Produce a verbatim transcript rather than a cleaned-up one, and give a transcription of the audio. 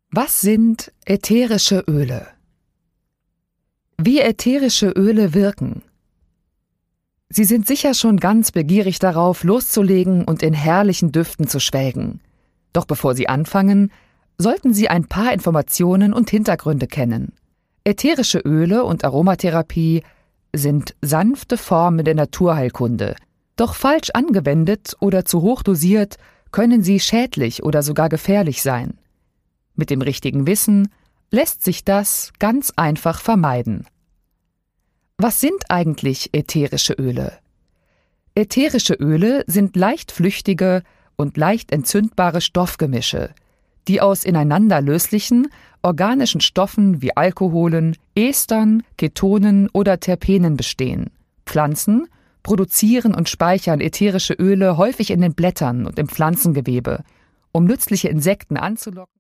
Was sind ätherische Öle? Wie ätherische Öle wirken? Sie sind sicher schon ganz begierig darauf, loszulegen und in herrlichen Düften zu schwelgen. Doch bevor Sie anfangen, sollten Sie ein paar Informationen und Hintergründe kennen. Ätherische Öle und Aromatherapie sind sanfte Formen der Naturheilkunde. Doch falsch angewendet oder zu hoch dosiert können sie schädlich oder sogar gefährlich sein. Mit dem richtigen Wissen lässt sich das ganz einfach vermeiden. Was sind eigentlich ätherische Öle? Ätherische Öle sind leicht flüchtige und leicht entzündbare Stoffgemische, die aus ineinander löslichen, organischen Stoffen wie Alkoholen, Estern, Ketonen oder Terpenen bestehen. Pflanzen produzieren und speichern ätherische Öle häufig in den Blättern und im Pflanzengewebe, um nützliche Insekten anzulocken.